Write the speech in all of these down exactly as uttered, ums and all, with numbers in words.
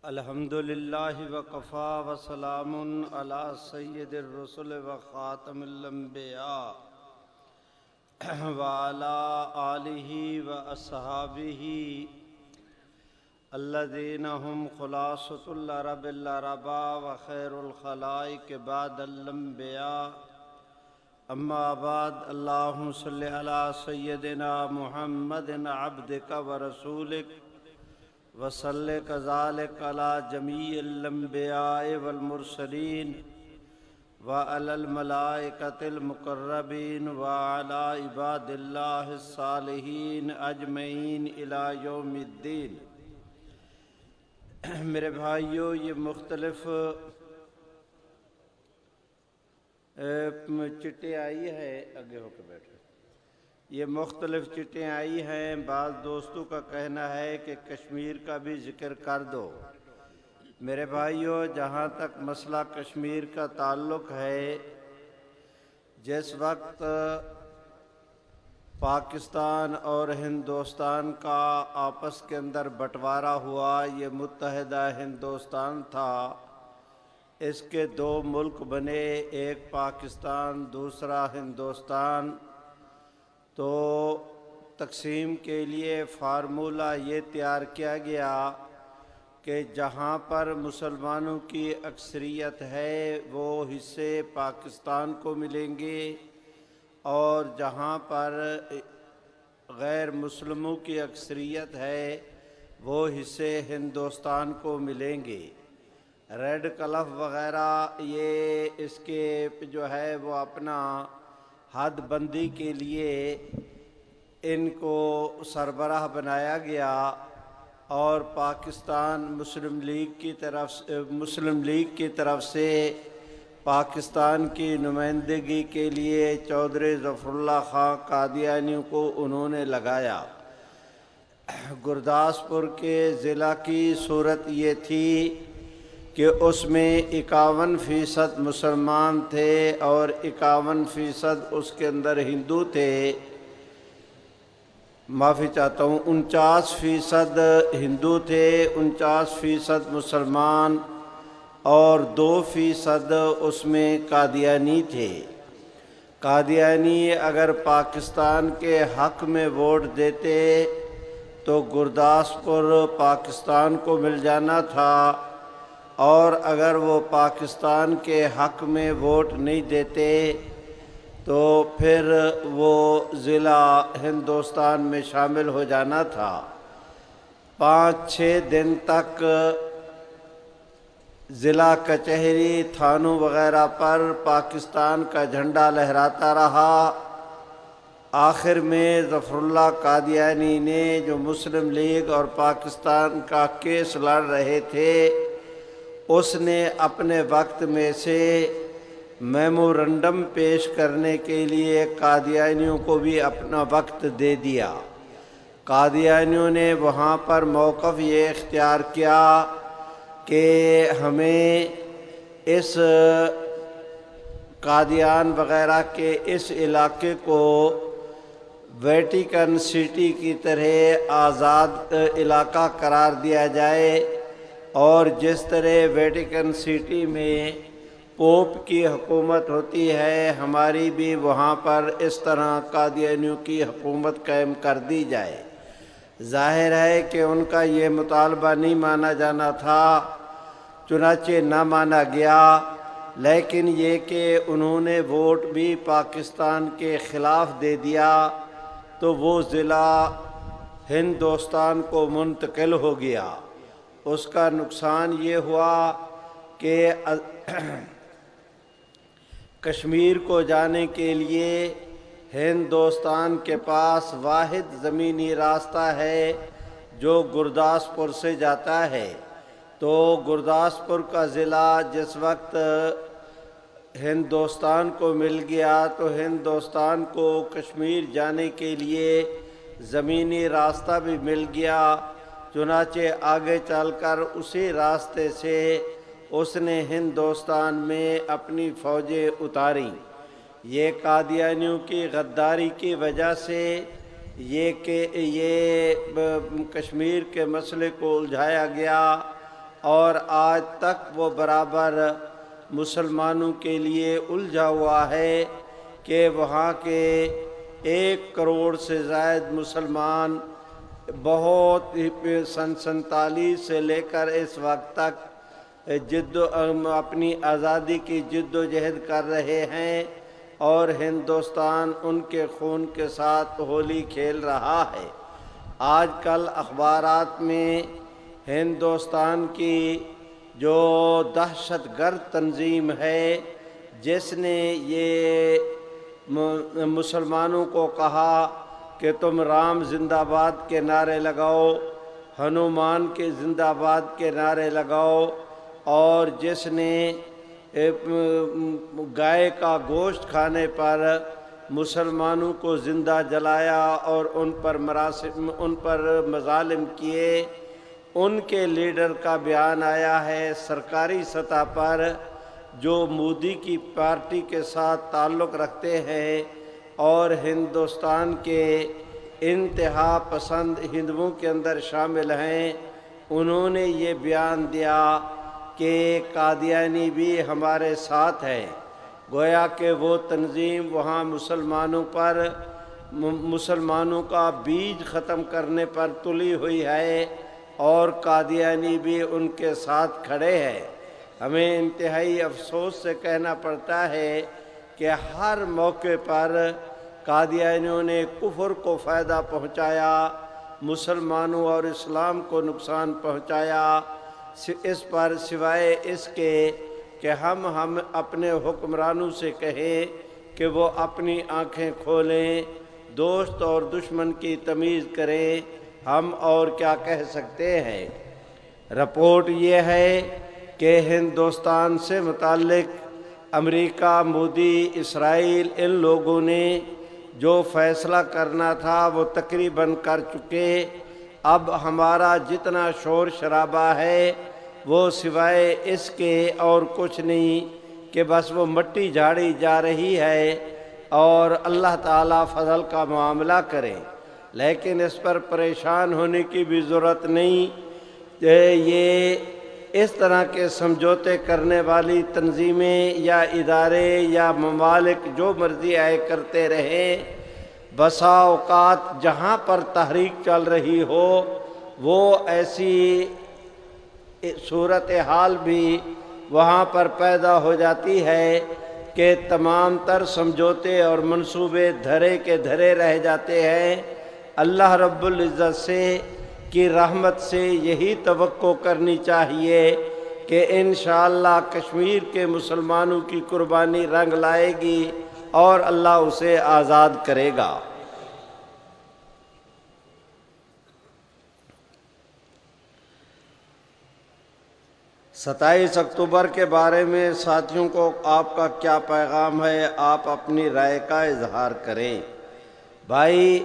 الحمدللہ وکفا وسلام علی سید الرسل وخاتم الانبیاء وعلی آلہ واصحابہ الذین هم خلاصۃ العرب العرباء وخیر الخلائق بعد الانبیاء اما بعد اللہم صلی علی سیدنا محمد عبدک ورسولک وصلی کذالک علی جمیع الانبیاء والمرسلین وعلی الملائکۃ المقربین وعلی عباد اللہ الصالحین اجمعین الی یوم الدین۔ میرے بھائیوں، یہ مختلف چٹیں آئی ہے، آگے ہو کے بیٹھے یہ مختلف چٹیں آئی ہیں۔ بعض دوستوں کا کہنا ہے کہ کشمیر کا بھی ذکر کر دو۔ میرے بھائیوں، جہاں تک مسئلہ کشمیر کا تعلق ہے، جس وقت پاکستان اور ہندوستان کا آپس کے اندر بٹوارا ہوا، یہ متحدہ ہندوستان تھا، اس کے دو ملک بنے، ایک پاکستان دوسرا ہندوستان۔ تو تقسیم کے لیے فارمولہ یہ تیار کیا گیا کہ جہاں پر مسلمانوں کی اکثریت ہے وہ حصے پاکستان کو ملیں گے، اور جہاں پر غیر مسلموں کی اکثریت ہے وہ حصے ہندوستان کو ملیں گے۔ ریڈ کلف وغیرہ یہ اس کے جو ہے وہ اپنا حد بندی کے لیے ان کو سربراہ بنایا گیا، اور پاکستان مسلم لیگ کی طرف سے مسلم لیگ کی طرف سے پاکستان کی نمائندگی کے لیے چودھری ظفر اللہ خان قادیانی کو انہوں نے لگایا۔ گرداسپور کے ضلع کی صورت یہ تھی کہ اس میں اکاون فیصد مسلمان تھے اور اکاون فیصد اس کے اندر ہندو تھے۔ معافی چاہتا ہوں، انچاس فیصد ہندو تھے، انچاس فیصد مسلمان، اور دو فیصد اس میں قادیانی تھے۔ قادیانی اگر پاکستان کے حق میں ووٹ دیتے تو گرداسپور پاکستان کو مل جانا تھا، اور اگر وہ پاکستان کے حق میں ووٹ نہیں دیتے تو پھر وہ ضلع ہندوستان میں شامل ہو جانا تھا۔ پانچ چھ دن تک ضلع کچہری تھانوں وغیرہ پر پاکستان کا جھنڈا لہراتا رہا۔ آخر میں ظفر اللہ قادیانی نے، جو مسلم لیگ اور پاکستان کا کیس لڑ رہے تھے، اس نے اپنے وقت میں سے میمورنڈم پیش کرنے کے لیے قادیانیوں کو بھی اپنا وقت دے دیا۔ قادیانیوں نے وہاں پر موقف یہ اختیار کیا کہ ہمیں اس قادیان وغیرہ کے اس علاقے کو ویٹیکن سٹی کی طرح آزاد علاقہ قرار دیا جائے، اور جس طرح ویٹیکن سٹی میں پوپ کی حکومت ہوتی ہے، ہماری بھی وہاں پر اس طرح قادیانیوں کی حکومت قائم کر دی جائے۔ ظاہر ہے کہ ان کا یہ مطالبہ نہیں مانا جانا تھا، چنانچہ نہ مانا گیا، لیکن یہ کہ انہوں نے ووٹ بھی پاکستان کے خلاف دے دیا تو وہ ضلع ہندوستان کو منتقل ہو گیا۔ اس کا نقصان یہ ہوا کہ کشمیر کو جانے کے لیے ہندوستان کے پاس واحد زمینی راستہ ہے جو گرداسپور سے جاتا ہے۔ تو گرداسپور کا ضلع جس وقت ہندوستان کو مل گیا تو ہندوستان کو کشمیر جانے کے لیے زمینی راستہ بھی مل گیا، چنانچہ آگے چل کر اسی راستے سے اس نے ہندوستان میں اپنی فوجیں اتاریں۔ یہ قادیانیوں کی غداری کی وجہ سے یہ کہ یہ کشمیر کے مسئلے کو الجھایا گیا، اور آج تک وہ برابر مسلمانوں کے لیے الجھا ہوا ہے کہ وہاں کے ایک کروڑ سے زائد مسلمان بہت سن سنتالیس سے لے کر اس وقت تک جد و اپنی آزادی کی جد و جہد کر رہے ہیں اور ہندوستان ان کے خون کے ساتھ ہولی کھیل رہا ہے۔ آج کل اخبارات میں ہندوستان کی جو دہشت گرد تنظیم ہے جس نے یہ مسلمانوں کو کہا کہ تم رام زندہ باد کے نعرے لگاؤ، ہنومان کے زندہ باد کے نعرے لگاؤ، اور جس نے گائے کا گوشت کھانے پر مسلمانوں کو زندہ جلایا اور ان پر مراسم ان پر مظالم کیے، ان کے لیڈر کا بیان آیا ہے سرکاری سطح پر جو مودی کی پارٹی کے ساتھ تعلق رکھتے ہیں اور ہندوستان کے انتہا پسند ہندوؤں کے اندر شامل ہیں۔ انہوں نے یہ بیان دیا کہ قادیانی بھی ہمارے ساتھ ہے، گویا کہ وہ تنظیم وہاں مسلمانوں پر مسلمانوں کا بیج ختم کرنے پر تلی ہوئی ہے اور قادیانی بھی ان کے ساتھ کھڑے ہیں۔ ہمیں انتہائی افسوس سے کہنا پڑتا ہے کہ ہر موقع پر قادیانیوں نے کفر کو فائدہ پہنچایا، مسلمانوں اور اسلام کو نقصان پہنچایا، اس پر سوائے اس کے کہ ہم ہم اپنے حکمرانوں سے کہیں کہ وہ اپنی آنکھیں کھولیں، دوست اور دشمن کی تمیز کریں، ہم اور کیا کہہ سکتے ہیں۔ رپورٹ یہ ہے کہ ہندوستان سے متعلق امریکہ، مودی، اسرائیل، ان لوگوں نے جو فیصلہ کرنا تھا وہ تقریباً کر چکے۔ اب ہمارا جتنا شور شرابہ ہے وہ سوائے اس کے اور کچھ نہیں کہ بس وہ مٹی جھاڑی جا رہی ہے اور اللہ تعالیٰ فضل کا معاملہ کرے، لیکن اس پر پریشان ہونے کی بھی ضرورت نہیں۔ یہ اس طرح کے سمجھوتے کرنے والی تنظیمیں یا ادارے یا ممالک جو مرضی آئے کرتے رہیں، بسا اوقات جہاں پر تحریک چل رہی ہو وہ ایسی صورتحال بھی وہاں پر پیدا ہو جاتی ہے کہ تمام تر سمجھوتے اور منصوبے دھرے کے دھرے رہ جاتے ہیں۔ اللہ رب العزت سے کی رحمت سے یہی توقع کرنی چاہیے کہ انشاءاللہ کشمیر کے مسلمانوں کی قربانی رنگ لائے گی اور اللہ اسے آزاد کرے گا۔ ستائیس اکتوبر کے بارے میں ساتھیوں کو آپ کا کیا پیغام ہے؟ آپ اپنی رائے کا اظہار کریں۔ بھائی،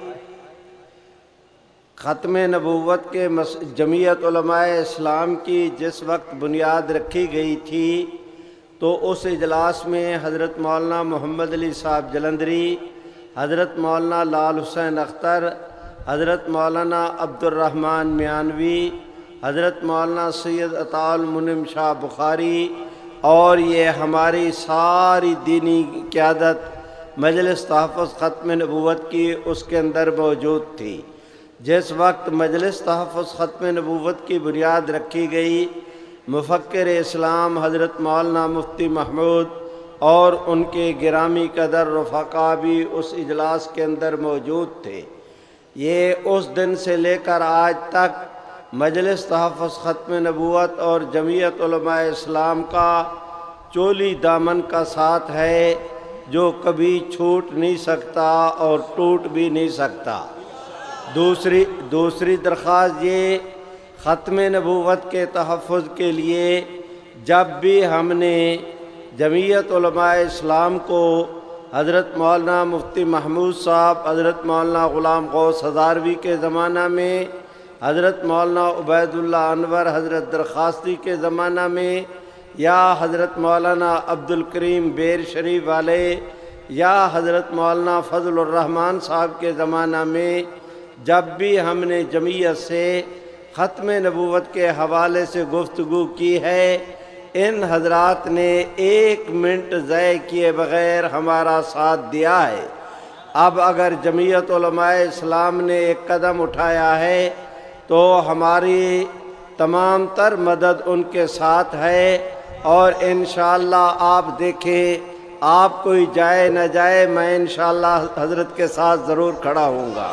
ختم نبوت کے جمعیت علماء اسلام کی جس وقت بنیاد رکھی گئی تھی تو اس اجلاس میں حضرت مولانا محمد علی صاحب جلندری، حضرت مولانا لال حسین اختر، حضرت مولانا عبد الرحمن میانوی، حضرت مولانا سید عطا المنعم شاہ بخاری اور یہ ہماری ساری دینی قیادت مجلس تحفظ ختم نبوت کی اس کے اندر موجود تھی۔ جس وقت مجلس تحفظ ختم نبوت کی بنیاد رکھی گئی، مفکر اسلام حضرت مولانا مفتی محمود اور ان کے گرامی قدر رفقا بھی اس اجلاس کے اندر موجود تھے۔ یہ اس دن سے لے کر آج تک مجلس تحفظ ختم نبوت اور جمعیت علماء اسلام کا چولی دامن کا ساتھ ہے جو کبھی چھوٹ نہیں سکتا اور ٹوٹ بھی نہیں سکتا۔ دوسری دوسری درخواست یہ، ختم نبوت کے تحفظ کے لیے جب بھی ہم نے جمعیت علماء اسلام کو حضرت مولانا مفتی محمود صاحب، حضرت مولانا غلام غوث ہزاروی کے زمانہ میں، حضرت مولانا عبید اللہ انور حضرت درخواستی کے زمانہ میں، یا حضرت مولانا عبد الکریم بیر شریف والے، یا حضرت مولانا فضل الرحمان صاحب کے زمانہ میں، جب بھی ہم نے جمعیت سے ختم نبوت کے حوالے سے گفتگو کی ہے، ان حضرات نے ایک منٹ ضائع کیے بغیر ہمارا ساتھ دیا ہے۔ اب اگر جمعیت علماء اسلام نے ایک قدم اٹھایا ہے تو ہماری تمام تر مدد ان کے ساتھ ہے، اور انشاءاللہ آپ دیکھیں، آپ کوئی جائے نہ جائے، میں انشاءاللہ حضرت کے ساتھ ضرور کھڑا ہوں گا۔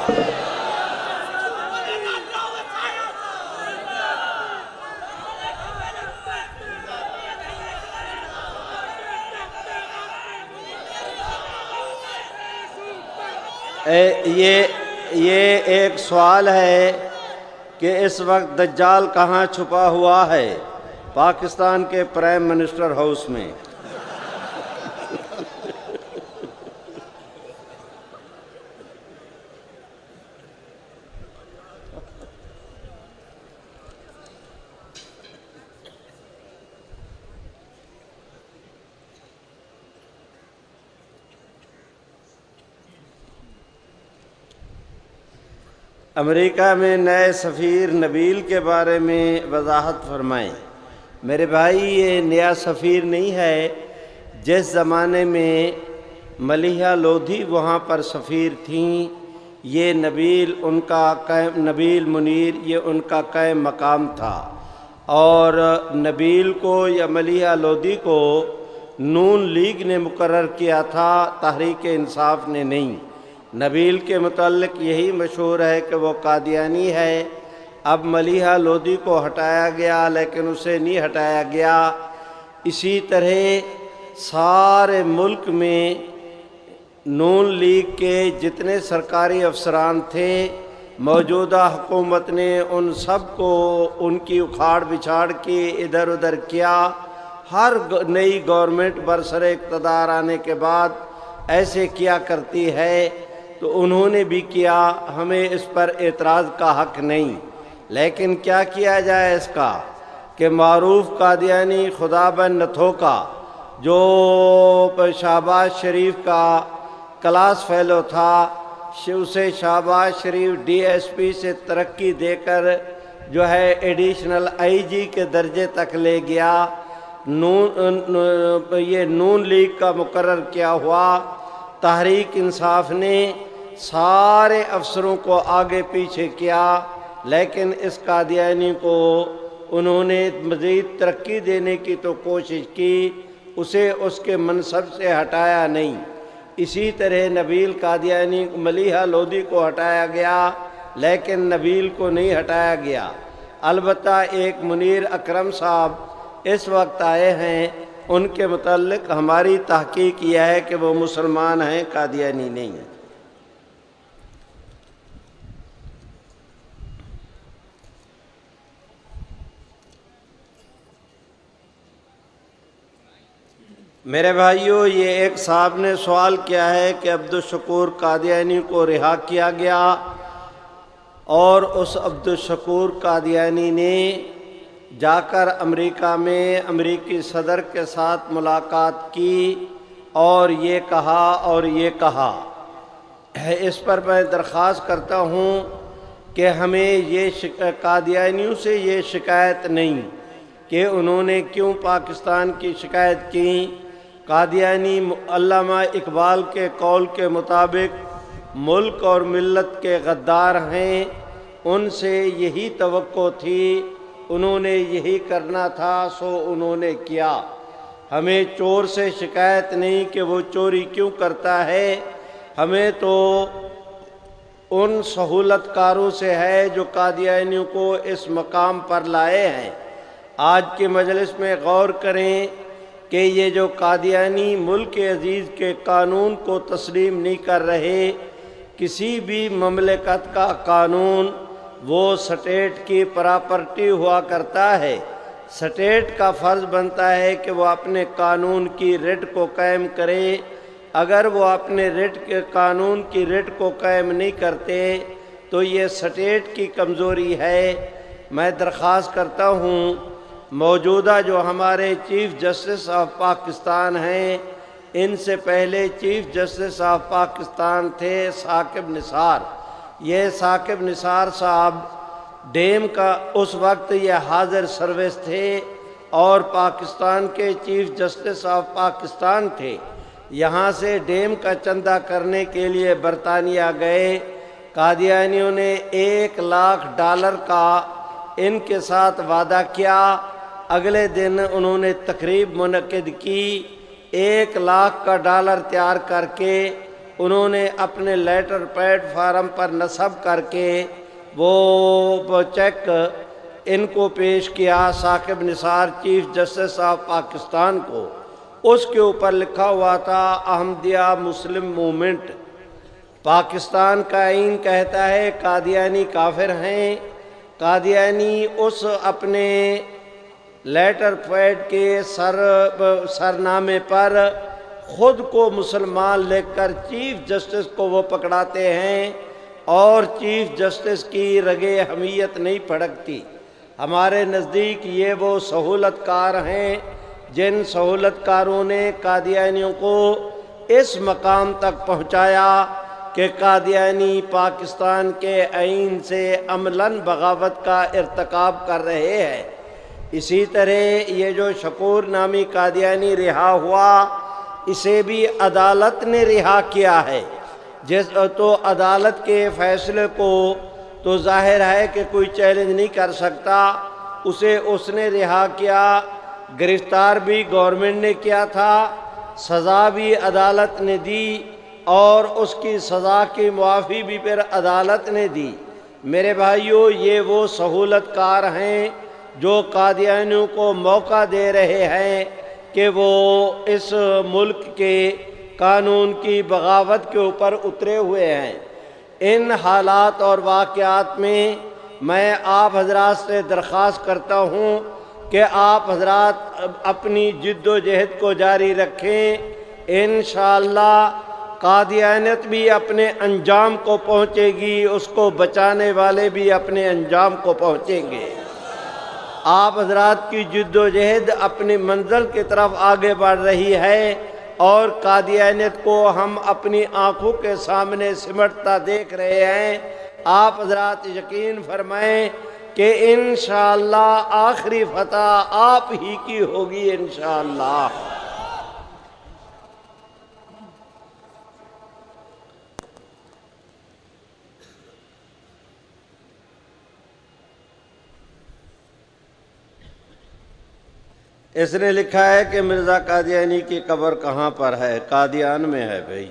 یہ یہ ایک سوال ہے کہ اس وقت دجال کہاں چھپا ہوا ہے؟ پاکستان کے پرائم منسٹر ہاؤس میں۔ امریکہ میں نئے سفیر نبیل کے بارے میں وضاحت فرمائیں۔ میرے بھائی، یہ نیا سفیر نہیں ہے۔ جس زمانے میں ملیحہ لودھی وہاں پر سفیر تھیں، یہ نبیل ان کا قائم نبیل منیر یہ ان کا قائم مقام تھا، اور نبیل کو یا ملیحہ لودھی کو نون لیگ نے مقرر کیا تھا، تحریک انصاف نے نہیں۔ نبیل کے متعلق یہی مشہور ہے کہ وہ قادیانی ہے۔ اب ملیحہ لودھی کو ہٹایا گیا، لیکن اسے نہیں ہٹایا گیا۔ اسی طرح سارے ملک میں نون لیگ کے جتنے سرکاری افسران تھے، موجودہ حکومت نے ان سب کو ان کی اکھاڑ بچھاڑ کی، ادھر ادھر کیا۔ ہر نئی گورنمنٹ برسر اقتدار آنے کے بعد ایسے کیا کرتی ہے، تو انہوں نے بھی کیا، ہمیں اس پر اعتراض کا حق نہیں۔ لیکن کیا کیا جائے اس کا کہ معروف قادیانی خدا بن نتھوکا، جو شہباز شریف کا کلاس فیلو تھا، اسے Shahbaz Sharif D S P سے ترقی دے کر جو ہے ایڈیشنل آئی جی کے درجے تک لے گیا۔ نون یہ نون لیگ کا مقرر کیا ہوا۔ تحریک انصاف نے سارے افسروں کو آگے پیچھے کیا، لیکن اس قادیانی کو انہوں نے مزید ترقی دینے کی تو کوشش کی، اسے اس کے منصب سے ہٹایا نہیں۔ اسی طرح نبیل قادیانی ملیحہ لودھی کو ہٹایا گیا، لیکن نبیل کو نہیں ہٹایا گیا۔ البتہ ایک منیر اکرم صاحب اس وقت آئے ہیں، ان کے متعلق ہماری تحقیق یہ ہے کہ وہ مسلمان ہیں، قادیانی نہیں ہیں۔ میرے بھائیوں، یہ ایک صاحب نے سوال کیا ہے کہ عبدالشکور قادیانی کو رہا کیا گیا، اور اس عبدالشکور قادیانی نے جا کر امریکہ میں امریکی صدر کے ساتھ ملاقات کی اور یہ کہا اور یہ کہا۔ اس پر میں درخواست کرتا ہوں کہ ہمیں یہ قادیانیوں سے یہ شکایت نہیں کہ انہوں نے کیوں پاکستان کی شکایت کی۔ قادیانی علامہ اقبال کے قول کے مطابق ملک اور ملت کے غدار ہیں، ان سے یہی توقع تھی، انہوں نے یہی کرنا تھا، سو انہوں نے کیا۔ ہمیں چور سے شکایت نہیں کہ وہ چوری کیوں کرتا ہے، ہمیں تو ان سہولت کاروں سے ہے جو قادیانیوں کو اس مقام پر لائے ہیں۔ آج کی مجلس میں غور کریں کہ یہ جو قادیانی ملک عزیز کے قانون کو تسلیم نہیں کر رہے، کسی بھی مملکت کا قانون وہ سٹیٹ کی پراپرٹی ہوا کرتا ہے، سٹیٹ کا فرض بنتا ہے کہ وہ اپنے قانون کی رٹ کو قائم کرے۔ اگر وہ اپنے رٹ کے قانون کی رٹ کو قائم نہیں کرتے تو یہ سٹیٹ کی کمزوری ہے۔ میں درخواست کرتا ہوں موجودہ جو ہمارے چیف جسٹس آف پاکستان ہیں، ان سے پہلے چیف جسٹس آف پاکستان تھے ثاقب نثار۔ یہ ثاقب نثار صاحب ڈیم کا اس وقت یہ حاضر سروس تھے اور پاکستان کے چیف جسٹس آف پاکستان تھے. یہاں سے ڈیم کا چندہ کرنے کے لیے برطانیہ گئے. قادیانیوں نے ایک لاکھ ڈالر کا ان کے ساتھ وعدہ کیا. اگلے دن انہوں نے تقریب منعقد کی. ایک لاکھ کا ڈالر تیار کر کے انہوں نے اپنے لیٹر پیڈ فارم پر نصب کر کے وہ چیک ان کو پیش کیا Saqib Nisar chief justice of Pakistan کو. اس کے اوپر لکھا ہوا تھا احمدیہ مسلم موومنٹ. پاکستان کا آئین کہتا ہے قادیانی کافر ہیں. قادیانی اس اپنے لیٹر پیڈ کے سر سرنامے پر خود کو مسلمان لکھ کر چیف جسٹس کو وہ پکڑاتے ہیں اور چیف جسٹس کی رگے حمیت نہیں پھڑکتی. ہمارے نزدیک یہ وہ سہولت کار ہیں جن سہولت کاروں نے قادیانیوں کو اس مقام تک پہنچایا کہ قادیانی پاکستان کے آئین سے عملاً بغاوت کا ارتکاب کر رہے ہیں. اسی طرح یہ جو شکور نامی قادیانی رہا ہوا اسے بھی عدالت نے رہا کیا ہے. جس تو عدالت کے فیصلے کو تو ظاہر ہے کہ کوئی چیلنج نہیں کر سکتا. اسے اس نے رہا کیا. گرفتار بھی گورنمنٹ نے کیا تھا, سزا بھی عدالت نے دی اور اس کی سزا کی معافی بھی پھر عدالت نے دی. میرے بھائیوں, یہ وہ سہولت کار ہیں جو قادیانیوں کو موقع دے رہے ہیں کہ وہ اس ملک کے قانون کی بغاوت کے اوپر اترے ہوئے ہیں. ان حالات اور واقعات میں میں آپ حضرات سے درخواست کرتا ہوں کہ آپ حضرات اپنی جد و جہد کو جاری رکھیں. انشاءاللہ قادیانیت بھی اپنے انجام کو پہنچے گی, اس کو بچانے والے بھی اپنے انجام کو پہنچیں گے. آپ حضرات کی جد و جہد اپنی منزل کی طرف آگے بڑھ رہی ہے اور قادیانیت کو ہم اپنی آنکھوں کے سامنے سمٹتا دیکھ رہے ہیں. آپ حضرات یقین فرمائیں کہ انشاءاللہ آخری فتح آپ ہی کی ہوگی انشاءاللہ. اس نے لکھا ہے کہ مرزا قادیانی کی قبر کہاں پر ہے؟ قادیان میں ہے. بھائی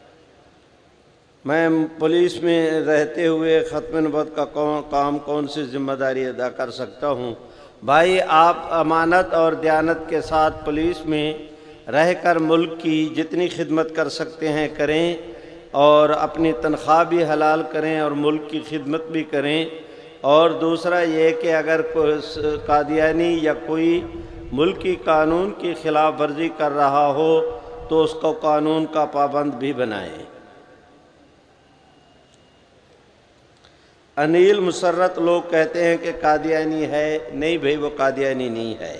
میں پولیس میں رہتے ہوئے ختم نبوت کا کام کون سی ذمہ داری ادا کر سکتا ہوں؟ بھائی آپ امانت اور دیانت کے ساتھ پولیس میں رہ کر ملک کی جتنی خدمت کر سکتے ہیں کریں اور اپنی تنخواہ بھی حلال کریں اور ملک کی خدمت بھی کریں. اور دوسرا یہ کہ اگر کوئی قادیانی یا کوئی ملکی قانون کی خلاف ورزی کر رہا ہو تو اس کو قانون کا پابند بھی بنائیں. انیل مسرت لوگ کہتے ہیں کہ قادیانی ہے. نہیں بھائی, وہ قادیانی نہیں ہے.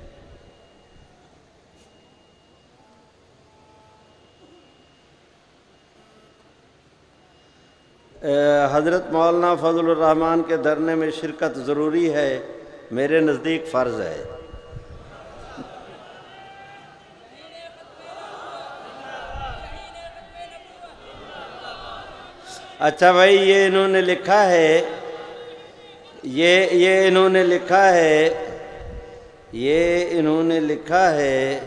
حضرت مولانا فضل الرحمان کے دھرنے میں شرکت ضروری ہے؟ میرے نزدیک فرض ہے. اچھا بھائی, یہ انہوں نے لکھا ہے یہ یہ انہوں نے لکھا ہے یہ انہوں نے لکھا ہے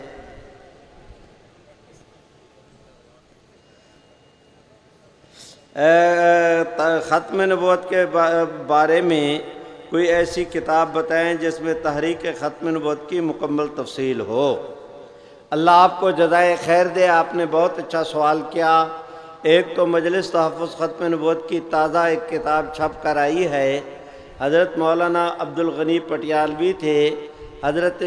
ختم نبوت کے بارے میں کوئی ایسی کتاب بتائیں جس میں تحریک ختم نبوت کی مکمل تفصیل ہو. اللہ آپ کو جزائے خیر دے. آپ نے بہت اچھا سوال کیا. ایک تو مجلس تحفظ ختم نبوت کی تازہ ایک کتاب چھپ کر آئی ہے. حضرت مولانا عبد الغنی پٹیالوی تھے. حضرت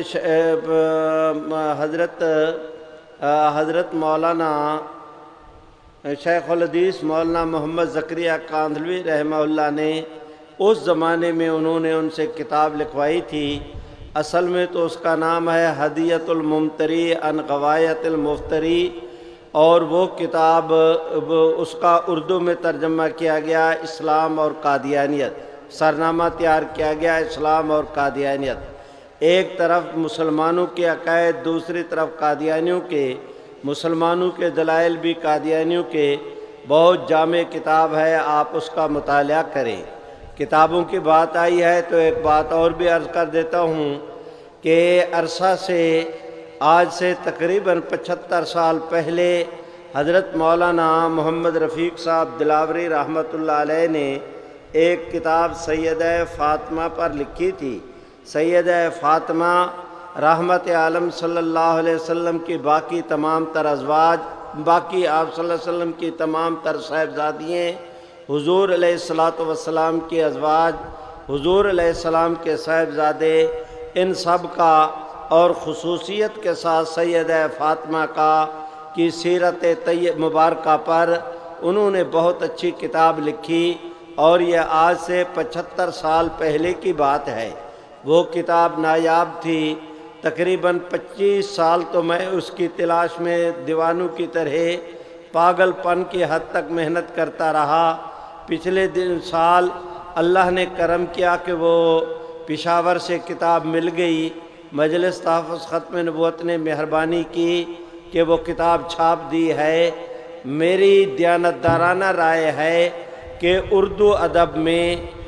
حضرت حضرت مولانا شیخ الحدیث مولانا محمد زکریا کاندھلوی رحمہ اللہ نے اس زمانے میں انہوں نے ان سے کتاب لکھوائی تھی. اصل میں تو اس کا نام ہے ہدیۃ الممتری عن غوایۃ المفتری, اور وہ کتاب اس کا اردو میں ترجمہ کیا گیا اسلام اور قادیانیت. سرنامہ تیار کیا گیا اسلام اور قادیانیت۔ ایک طرف مسلمانوں کے عقائد، دوسری طرف قادیانیوں کے، مسلمانوں کے دلائل بھی قادیانیوں کے، بہت جامع کتاب ہے، آپ اس کا مطالعہ کریں۔ کتابوں کی بات آئی ہے تو ایک بات اور بھی عرض کر دیتا ہوں کہ عرصہ سے آج سے تقریباً پچہتر سال پہلے حضرت مولانا محمد رفیق صاحب دلاوری رحمۃ اللہ علیہ نے ایک کتاب سیدہ فاطمہ پر لکھی تھی۔ سیدہ فاطمہ رحمت عالم صلی اللہ علیہ وسلم کی باقی تمام تر ازواج، باقی آپ صلی اللہ علیہ وسلم کی تمام تر صاحبزادیاں، حضور علیہ الصلاۃ والسلام کی ازواج، حضور علیہ السلام کے صاحبزادے، ان سب کا اور خصوصیت کے ساتھ سیدہ فاطمہ کا کی سیرت طیب مبارکہ پر انہوں نے بہت اچھی کتاب لکھی، اور یہ آج سے پچہتر سال پہلے کی بات ہے۔ وہ کتاب نایاب تھی۔ تقریباً پچیس سال تو میں اس کی تلاش میں دیوانوں کی طرح پاگل پن کی حد تک محنت کرتا رہا۔ پچھلے دن سال اللہ نے کرم کیا کہ وہ پشاور سے کتاب مل گئی۔ مجلس تحفظ ختم نبوت نے مہربانی کی کہ وہ کتاب چھاپ دی ہے۔ میری دیانتدارانہ رائے ہے کہ اردو ادب میں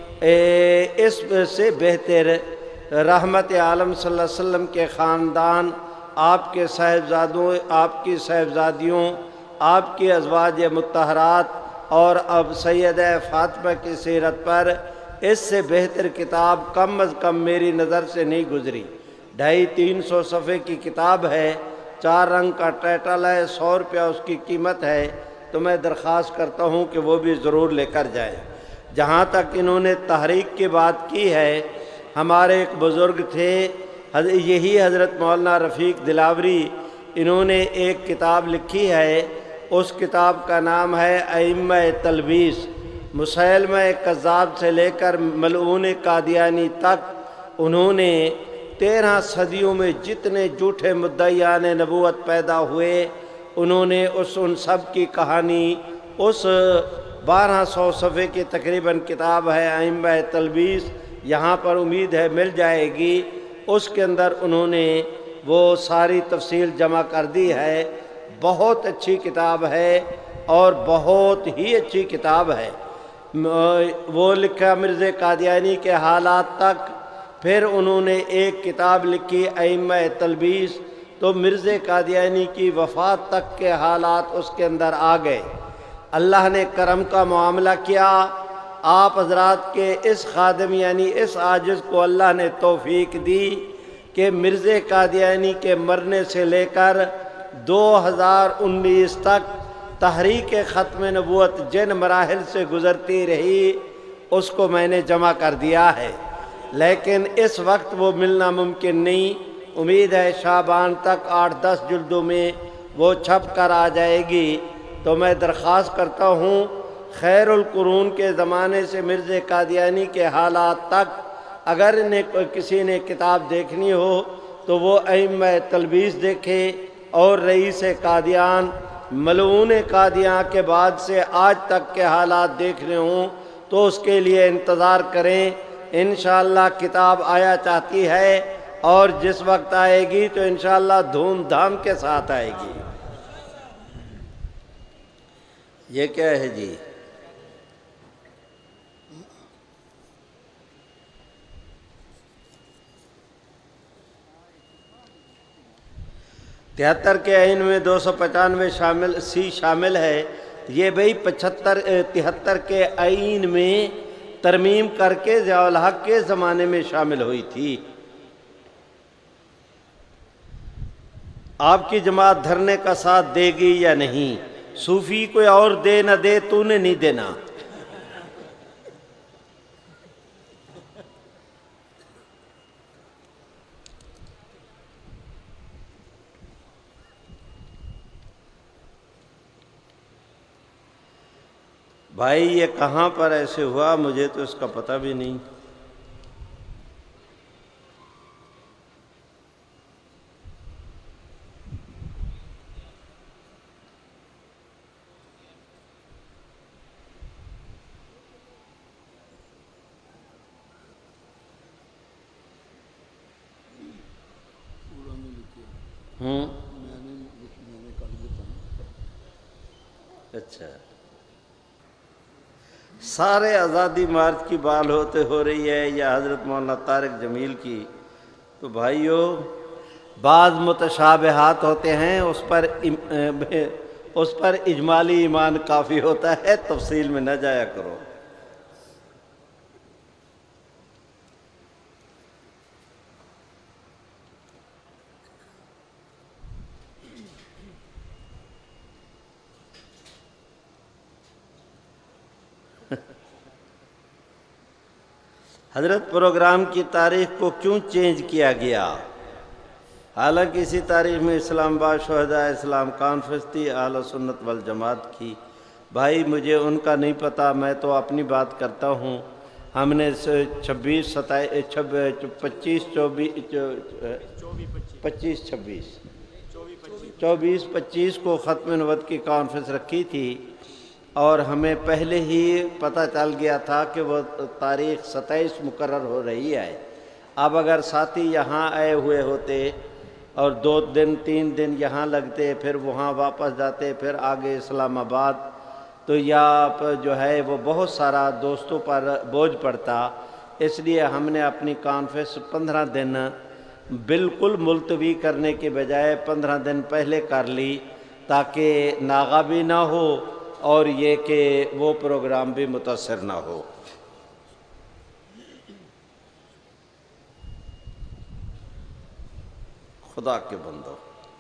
اس سے بہتر رحمت عالم صلی اللہ علیہ وسلم کے خاندان، آپ کے صاحبزادوں، آپ کی صاحبزادیوں، آپ کی ازواج مطہرات اور اب سیدہ فاطمہ کی سیرت پر اس سے بہتر کتاب کم از کم میری نظر سے نہیں گزری۔ ڈھائی تین سو صفحے کی کتاب ہے، چار رنگ کا ٹائٹل ہے، سو روپیہ اس کی قیمت ہے، تو میں درخواست کرتا ہوں کہ وہ بھی ضرور لے کر جائیں۔ جہاں تک انہوں نے تحریک کی بات کی ہے، ہمارے ایک بزرگ تھے یہی حضرت مولانا رفیق دلاوری، انہوں نے ایک کتاب لکھی ہے، اس کتاب کا نام ہے ائمہ تلبیس۔ مسیلمہ کذاب سے لے کر ملعون قادیانی تک انہوں نے تیرہ صدیوں میں جتنے جھوٹے مدعیان نبوت پیدا ہوئے، انہوں نے اس ان سب کی کہانی اس بارہ سو صفحے کی تقریباً کتاب ہے ائمہ تلبیس، یہاں پر امید ہے مل جائے گی۔ اس کے اندر انہوں نے وہ ساری تفصیل جمع کر دی ہے۔ بہت اچھی کتاب ہے اور بہت ہی اچھی کتاب ہے۔ وہ لکھا مرزا قادیانی کے حالات تک، پھر انہوں نے ایک کتاب لکھی ائمہ تلبیس، تو مرزا قادیانی کی وفات تک کے حالات اس کے اندر آ گئے۔ اللہ نے کرم کا معاملہ کیا، آپ حضرات کے اس خادم یعنی اس عاجز کو اللہ نے توفیق دی کہ مرزا قادیانی کے مرنے سے لے کر دو ہزار انیس تک تحریک ختم نبوت جن مراحل سے گزرتی رہی اس کو میں نے جمع کر دیا ہے، لیکن اس وقت وہ ملنا ممکن نہیں۔ امید ہے شعبان تک آٹھ دس جلدوں میں وہ چھپ کر آ جائے گی۔ تو میں درخواست کرتا ہوں، خیر القرون کے زمانے سے مرزا قادیانی کے حالات تک اگر انہیں کسی نے کتاب دیکھنی ہو تو وہ ائمہ تلبیس دیکھے، اور رئیس قادیان ملعون قادیان کے بعد سے آج تک کے حالات دیکھنے ہوں تو اس کے لیے انتظار کریں۔ انشاءاللہ کتاب آیا چاہتی ہے، اور جس وقت آئے گی تو انشاءاللہ دھوم دھام کے ساتھ آئے گی۔ یہ کیا ہے جی؟ تہتر کے آئین میں دو سو پچانوے شامل سی شامل ہے۔ یہ بھئی پچہتر تہتر کے آئین میں ترمیم کر کے ضیاء الحق کے زمانے میں شامل ہوئی تھی۔ آپ کی جماعت دھرنے کا ساتھ دے گی یا نہیں؟ صوفی کوئی اور دے نہ دے، تو نے نہیں دینا۔ بھائی یہ کہاں پر ایسے ہوا، مجھے تو اس کا پتہ بھی نہیں۔ ہوں اچھا، سارے آزادی مارچ کی بال ہوتے ہو رہی ہے یا حضرت مولانا طارق جمیل کی؟ تو بھائیو بعض متشابہات ہوتے ہیں، اس پر اس پر اجمالی ایمان کافی ہوتا ہے، تفصیل میں نہ جایا کرو۔ حضرت پروگرام کی تاریخ کو کیوں چینج کیا گیا؟ حالانکہ اسی تاریخ میں اسلام آباد شہداء اسلام کانفرنس تھی اہل سنت والجماعت کی۔ بھائی مجھے ان کا نہیں پتہ، میں تو اپنی بات کرتا ہوں۔ ہم نے چھبیس ستائیس پچیس چوبیس پچیس چھبیس چوبیس پچیس کو ختم نبوت کی کانفرنس رکھی تھی، اور ہمیں پہلے ہی پتہ چل گیا تھا کہ وہ تاریخ ستائیس مقرر ہو رہی ہے۔ اب اگر ساتھی یہاں آئے ہوئے ہوتے اور دو دن تین دن یہاں لگتے، پھر وہاں واپس جاتے، پھر آگے اسلام آباد، تو یا جو ہے وہ بہت سارا دوستوں پر بوجھ پڑتا۔ اس لیے ہم نے اپنی کانفرنس پندرہ دن بالکل ملتوی کرنے کے بجائے پندرہ دن پہلے کر لی، تاکہ ناغہ بھی نہ ہو اور یہ کہ وہ پروگرام بھی متاثر نہ ہو۔ خدا کے بندو،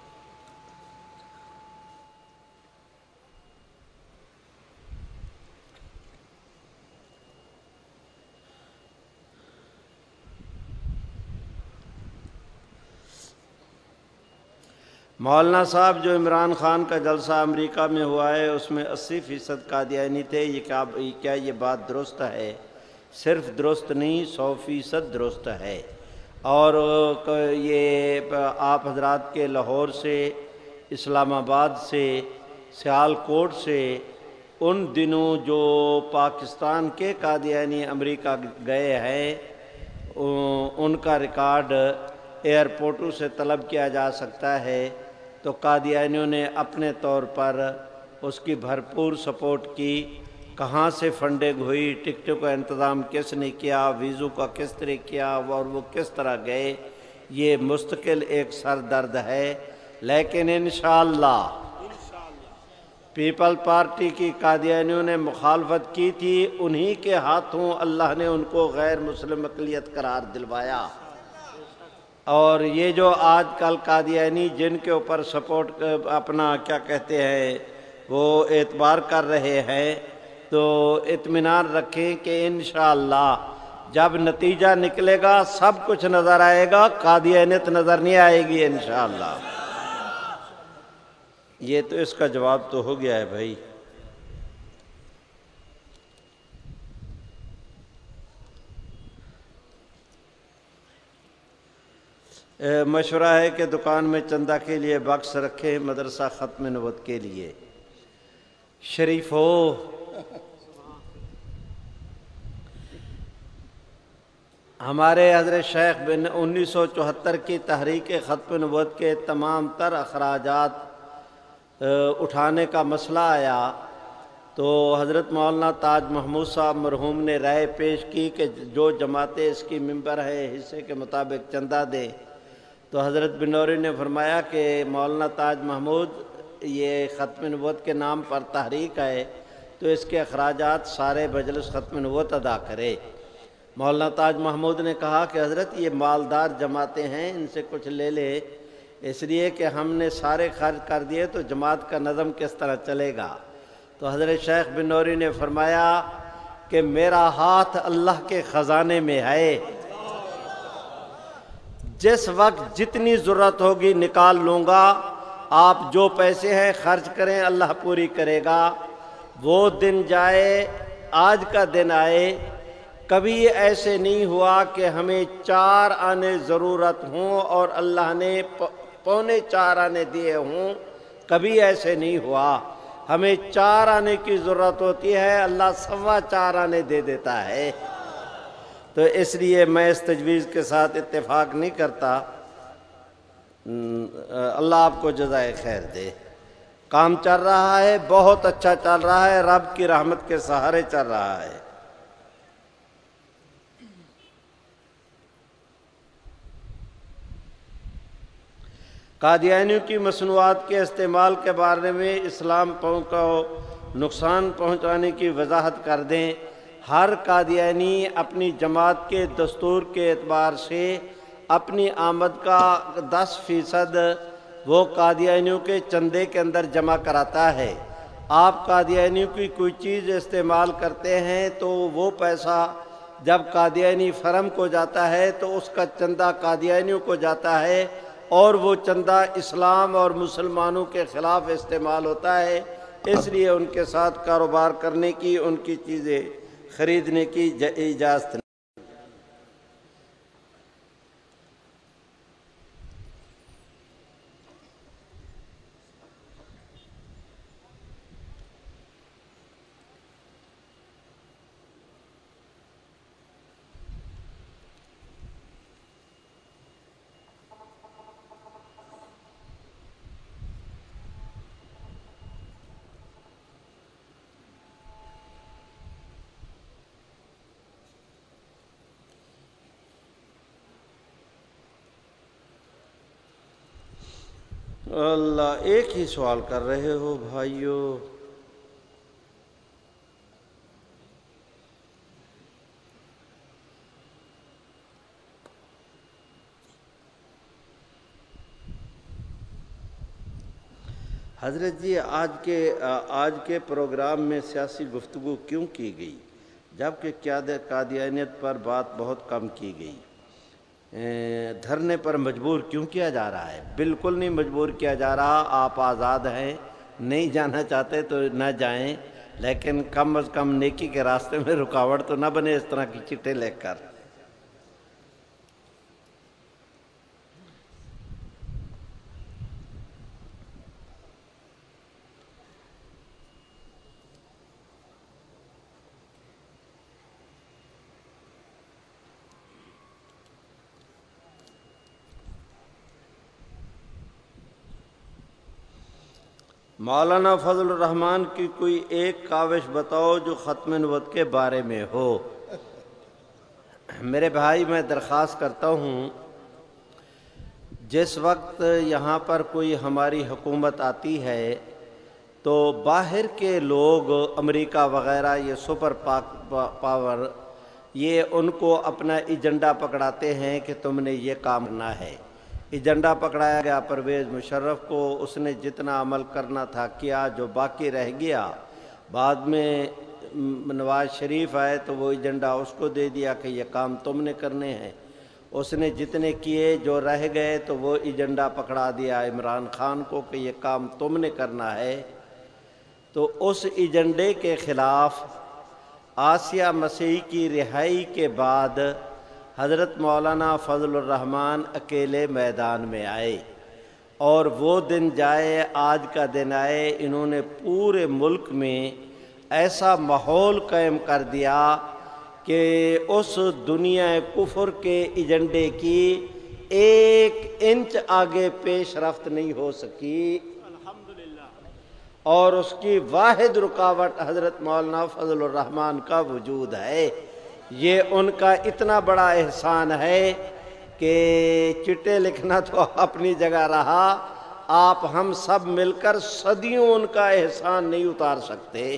مولانا صاحب جو عمران خان کا جلسہ امریکہ میں ہوا ہے اس میں اسی فیصد قادیانی تھے، یہ کیا کیا یہ بات درست ہے؟ صرف درست نہیں، سو فیصد درست ہے۔ اور یہ آپ حضرات کے لاہور سے، اسلام آباد سے، سیال کوٹ سے ان دنوں جو پاکستان کے قادیانی امریکہ گئے ہیں ان کا ریکارڈ ایئرپورٹوں سے طلب کیا جا سکتا ہے۔ تو قادیانیوں نے اپنے طور پر اس کی بھرپور سپورٹ کی۔ کہاں سے فنڈنگ ہوئی، ٹکٹوں کا انتظام کس نے کیا، ویزو کا کس طرح کیا اور وہ کس طرح گئے، یہ مستقل ایک سر درد ہے۔ لیکن انشاءاللہ پیپل پارٹی کی قادیانیوں نے مخالفت کی تھی، انہی کے ہاتھوں اللہ نے ان کو غیر مسلم اقلیت قرار دلوایا۔ اور یہ جو آج کل قادیانی جن کے اوپر سپورٹ اپنا کیا کہتے ہیں وہ اعتبار کر رہے ہیں، تو اطمینان رکھیں کہ انشاءاللہ جب نتیجہ نکلے گا سب کچھ نظر آئے گا، قادیانیت نظر نہیں آئے گی انشاءاللہ۔ یہ تو اس کا جواب تو ہو گیا ہے بھائی۔ مشورہ ہے کہ دکان میں چندہ کے لیے باکس رکھیں مدرسہ ختم نبوت کے لیے۔ شریف ہو، ہمارے حضرت شیخ بن انیس سو چوہتر کی تحریک ختم نبوت کے تمام تر اخراجات اٹھانے کا مسئلہ آیا تو حضرت مولانا تاج محمود صاحب مرحوم نے رائے پیش کی کہ جو جماعتیں اس کی ممبر ہے حصے کے مطابق چندہ دیں۔ تو حضرت بنوری نے فرمایا کہ مولانا تاج محمود یہ ختم نبوت کے نام پر تحریک ہے تو اس کے اخراجات سارے مجلس ختم نبوت ادا کرے۔ مولانا تاج محمود نے کہا کہ حضرت یہ مالدار جماعتیں ہیں، ان سے کچھ لے لے، اس لیے کہ ہم نے سارے خرچ کر دیے تو جماعت کا نظم کس طرح چلے گا۔ تو حضرت شیخ بنوری نے فرمایا کہ میرا ہاتھ اللہ کے خزانے میں ہے، جس وقت جتنی ضرورت ہوگی نکال لوں گا، آپ جو پیسے ہیں خرچ کریں، اللہ پوری کرے گا۔ وہ دن جائے، آج کا دن آئے، کبھی ایسے نہیں ہوا کہ ہمیں چار آنے ضرورت ہوں اور اللہ نے پونے چار آنے دیے ہوں، کبھی ایسے نہیں ہوا۔ ہمیں چار آنے کی ضرورت ہوتی ہے، اللہ سوا چار آنے دے دیتا ہے۔ تو اس لیے میں اس تجویز کے ساتھ اتفاق نہیں کرتا اللہ آپ کو جزائے خیر دے۔ کام چل رہا ہے، بہت اچھا چل رہا ہے، رب کی رحمت کے سہارے چل رہا ہے۔ قادیانیوں کی مصنوعات کے استعمال کے بارے میں اسلام کو نقصان پہنچانے کی وضاحت کر دیں۔ ہر قادیانی اپنی جماعت کے دستور کے اعتبار سے اپنی آمد کا دس فیصد وہ قادیانیوں کے چندے کے اندر جمع کراتا ہے۔ آپ قادیانیوں کی کوئی چیز استعمال کرتے ہیں تو وہ پیسہ جب قادیانی فرم کو جاتا ہے تو اس کا چندہ قادیانیوں کو جاتا ہے، اور وہ چندہ اسلام اور مسلمانوں کے خلاف استعمال ہوتا ہے۔ اس لیے ان کے ساتھ کاروبار کرنے کی، ان کی چیزیں خریدنے کی اجازت نہیں۔ اللہ، ایک ہی سوال کر رہے ہو بھائیو۔ حضرت جی، آج کے آج کے پروگرام میں سیاسی گفتگو کیوں کی گئی، جبکہ قادیانیت پر بات بہت کم کی گئی؟ دھرنے پر مجبور کیوں کیا جا رہا ہے؟ بالکل نہیں مجبور کیا جا رہا، آپ آزاد ہیں، نہیں جانا چاہتے تو نہ جائیں، لیکن کم از کم نیکی کے راستے میں رکاوٹ تو نہ بنے اس طرح کی چٹھیں لکھ کر۔ مولانا فضل الرحمان کی کوئی ایک کاوش بتاؤ جو ختم نبوت کے بارے میں ہو۔ میرے بھائی، میں درخواست کرتا ہوں، جس وقت یہاں پر کوئی ہماری حکومت آتی ہے تو باہر کے لوگ، امریکہ وغیرہ، یہ سپر پاور، یہ ان کو اپنا ایجنڈا پکڑاتے ہیں کہ تم نے یہ کام کرنا ہے۔ ایجنڈا پکڑایا گیا پرویز مشرف کو، اس نے جتنا عمل کرنا تھا کیا، جو باقی رہ گیا بعد میں نواز شریف آئے تو وہ ایجنڈا اس کو دے دیا کہ یہ کام تم نے کرنے ہیں۔ اس نے جتنے کیے، جو رہ گئے تو وہ ایجنڈا پکڑا دیا عمران خان کو کہ یہ کام تم نے کرنا ہے۔ تو اس ایجنڈے کے خلاف آسیہ مسیح کی رہائی کے بعد حضرت مولانا فضل الرحمان اکیلے میدان میں آئے، اور وہ دن جائے، آج کا دن آئے، انہوں نے پورے ملک میں ایسا ماحول قائم کر دیا کہ اس دنیا کفر کے ایجنڈے کی ایک انچ آگے پیش رفت نہیں ہو سکی، اور اس کی واحد رکاوٹ حضرت مولانا فضل الرحمان کا وجود ہے۔ یہ ان کا اتنا بڑا احسان ہے کہ چٹے لکھنا تو اپنی جگہ رہا، آپ ہم سب مل کر صدیوں ان کا احسان نہیں اتار سکتے۔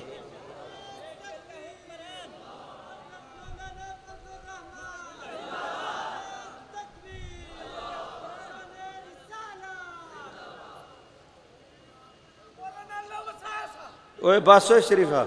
اوے باسو شریفہ،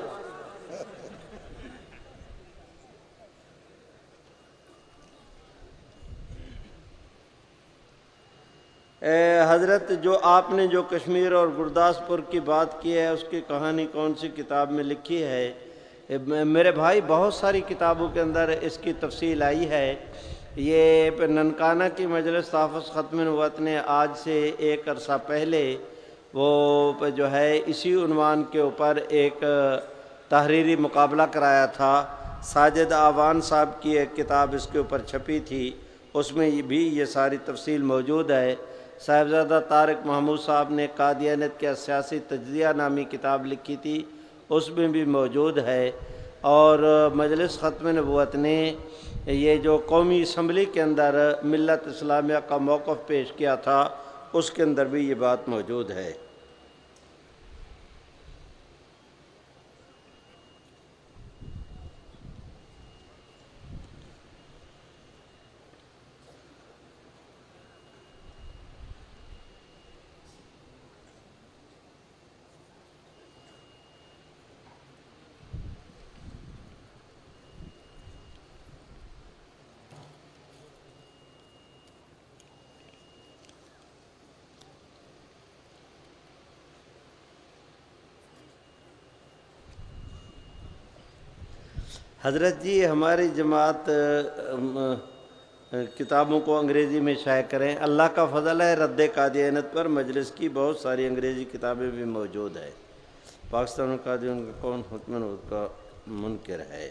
حضرت جو آپ نے جو کشمیر اور گرداسپور کی بات کی ہے، اس کی کہانی کون سی کتاب میں لکھی ہے؟ میرے بھائی، بہت ساری کتابوں کے اندر اس کی تفصیل آئی ہے۔ یہ ننکانہ کی مجلس تحفظ ختم نبوت نے آج سے ایک عرصہ پہلے وہ جو ہے اسی عنوان کے اوپر ایک تحریری مقابلہ کرایا تھا۔ ساجد آوان صاحب کی ایک کتاب اس کے اوپر چھپی تھی، اس میں بھی یہ ساری تفصیل موجود ہے۔ صاحبزادہ طارق محمود صاحب نے قادیانیت کا سیاسی تجزیہ نامی کتاب لکھی تھی، اس میں بھی موجود ہے۔ اور مجلس ختم نبوت نے یہ جو قومی اسمبلی کے اندر ملت اسلامیہ کا موقف پیش کیا تھا، اس کے اندر بھی یہ بات موجود ہے۔ حضرت جی ہماری جماعت کتابوں کو انگریزی میں شائع کریں۔ اللہ کا فضل ہے، رد قادیانیت پر مجلس کی بہت ساری انگریزی کتابیں بھی موجود ہیں۔ پاکستان قادیان کا کون حتمن کا منکر ہے؟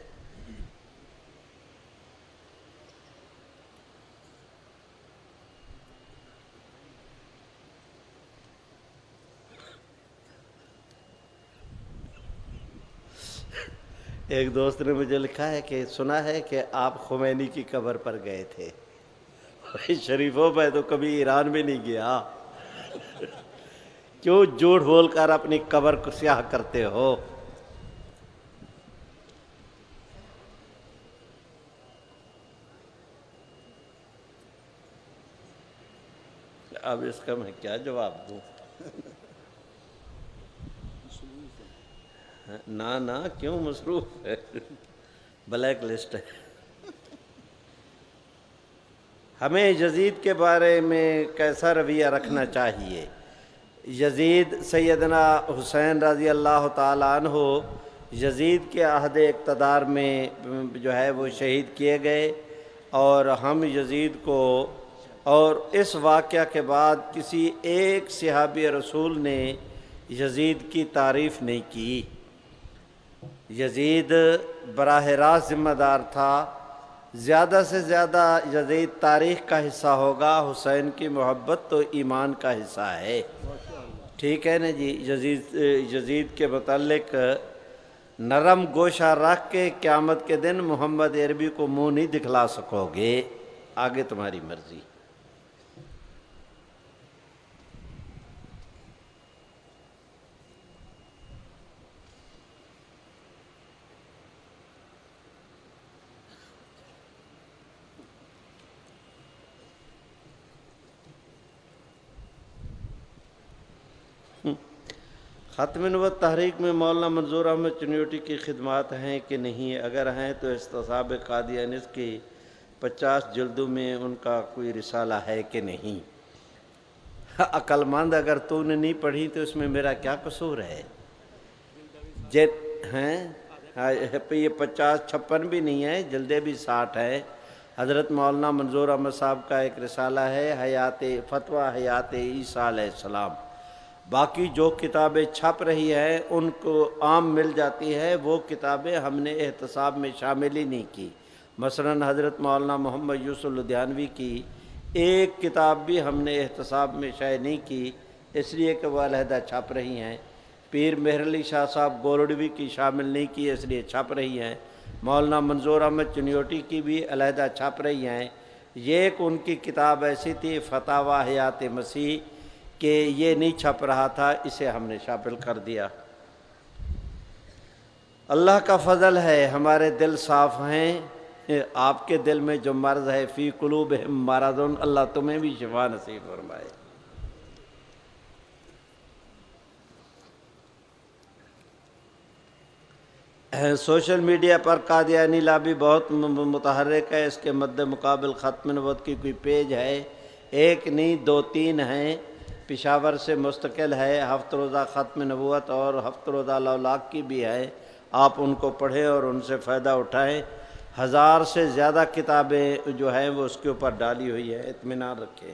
ایک دوست نے مجھے لکھا ہے کہ سنا ہے کہ آپ خمینی کی قبر پر گئے تھے۔ شریفوں پہ تو کبھی ایران میں نہیں گیا، کیوں جھوٹ بول کر اپنی قبر کو سیاہ کرتے ہو؟ اب اس کا میں کیا جواب دوں؟ نہ نہ کیوں مصروف ہے، بلیک لسٹ ہے۔ ہمیں یزید کے بارے میں کیسا رویہ رکھنا چاہیے؟ یزید سیدنا حسین رضی اللہ تعالیٰ عنہ یزید کے عہد اقتدار میں جو ہے وہ شہید کیے گئے، اور ہم یزید کو، اور اس واقعہ کے بعد کسی ایک صحابی رسول نے یزید کی تعریف نہیں کی۔ یزید براہ راست ذمہ دار تھا۔ زیادہ سے زیادہ یزید تاریخ کا حصہ ہوگا، حسین کی محبت تو ایمان کا حصہ ہے۔ ٹھیک ہے نا جی؟ یزید یزید کے متعلق نرم گوشہ رکھ کے قیامت کے دن محمد عربی کو منہ نہیں دکھلا سکو گے، آگے تمہاری مرضی۔ ختم نبوت تحریک میں مولانا منظور احمد چنیوٹی کی خدمات ہیں کہ نہیں؟ اگر ہیں تو استصحاب قادیانیت کی پچاس جلدوں میں ان کا کوئی رسالہ ہے کہ نہیں؟ عقل مند، اگر تو نے نہیں پڑھی تو اس میں میرا کیا قصور ہے؟ جت ہیں یہ پچاس چھپن بھی نہیں ہے، جلدیں بھی ساٹھ ہے۔ حضرت مولانا منظور احمد صاحب کا ایک رسالہ ہے حیات فتویٰ حیات عیسیٰ علیہ السلام۔ باقی جو کتابیں چھپ رہی ہیں ان کو عام مل جاتی ہے، وہ کتابیں ہم نے احتساب میں شامل ہی نہیں کی۔ مثلاً حضرت مولانا محمد یوسف لدھیانوی کی ایک کتاب بھی ہم نے احتساب میں شائع نہیں کی، اس لیے کہ وہ علیحدہ چھپ رہی ہیں۔ پیر مہر علی شاہ صاحب گولڑوی کی شامل نہیں کی، اس لیے چھپ رہی ہیں۔ مولانا منظور احمد چنیوٹی کی بھی علیحدہ چھپ رہی ہیں۔ یہ ایک ان کی کتاب ایسی تھی فتاویٰ حیات مسیح کہ یہ نہیں چھپ رہا تھا، اسے ہم نے شامل کر دیا۔ اللہ کا فضل ہے ہمارے دل صاف ہیں۔ آپ کے دل میں جو مرض ہے فی قلوبہم مرض، اللہ تمہیں بھی شفا نصیب فرمائے۔ سوشل میڈیا پر قادیانی لابی بہت متحرک ہے، اس کے مد مقابل ختم نبوت کی کوئی پیج ہے؟ ایک نہیں دو تین ہیں۔ پشاور سے مستقل ہے، ہفت روزہ ختم نبوت اور ہفت روزہ لولاک کی بھی ہے، آپ ان کو پڑھیں اور ان سے فائدہ اٹھائیں۔ ہزار سے زیادہ کتابیں جو ہیں وہ اس کے اوپر ڈالی ہوئی ہے، اطمینان رکھیں۔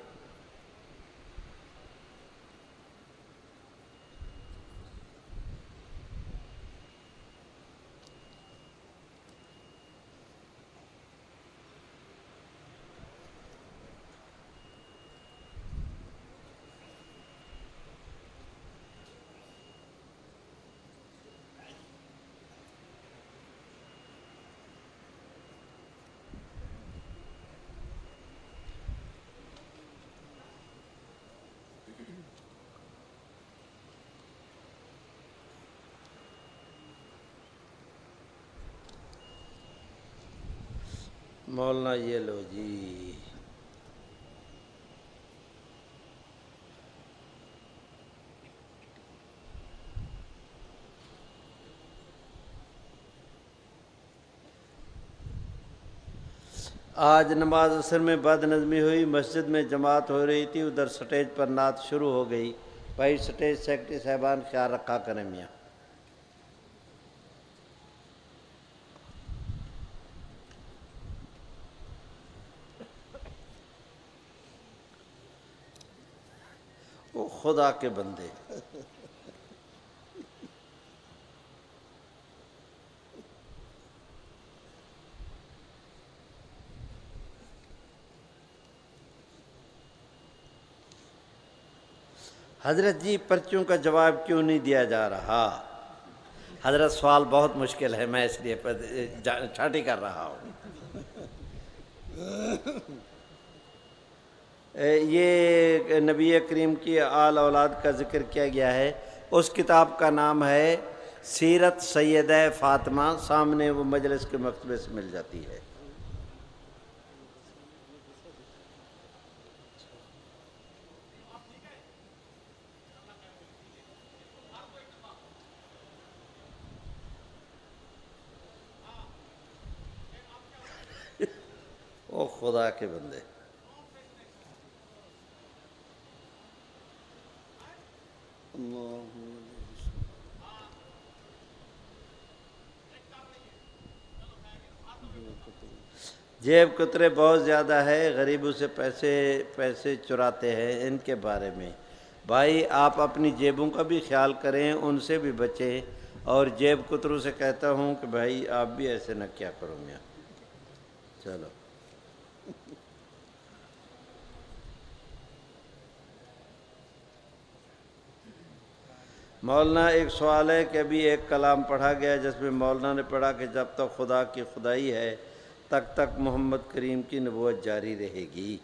مولانا یہ لو جی. آج نماز عصر میں بد نظمی ہوئی، مسجد میں جماعت ہو رہی تھی، ادھر سٹیج پر نعت شروع ہو گئی. بھائی سٹیج سیکرٹری صاحبان خیال رکھا کریں میاں. او خدا کے بندے. حضرت جی پرچوں کا جواب کیوں نہیں دیا جا رہا؟ حضرت سوال بہت مشکل ہے، میں اس لیے چھاٹی کر رہا ہوں. یہ نبی کریم کی آل اولاد کا ذکر کیا گیا ہے. اس کتاب کا نام ہے سیرت سیدہ فاطمہ، سامنے وہ مجلس کے مکتبے سے مل جاتی ہے. او خدا کے بندے. جیب کترے بہت زیادہ ہے، غریبوں سے پیسے پیسے چراتے ہیں. ان کے بارے میں بھائی آپ اپنی جیبوں کا بھی خیال کریں، ان سے بھی بچیں. اور جیب کتروں سے کہتا ہوں کہ بھائی آپ بھی ایسے نہ کیا کرو میاں. چلو مولانا ایک سوال ہے کہ ابھی ایک کلام پڑھا گیا جس میں مولانا نے پڑھا کہ جب تک خدا کی خدائی ہے تب تک محمد کریم کی نبوت جاری رہے گی.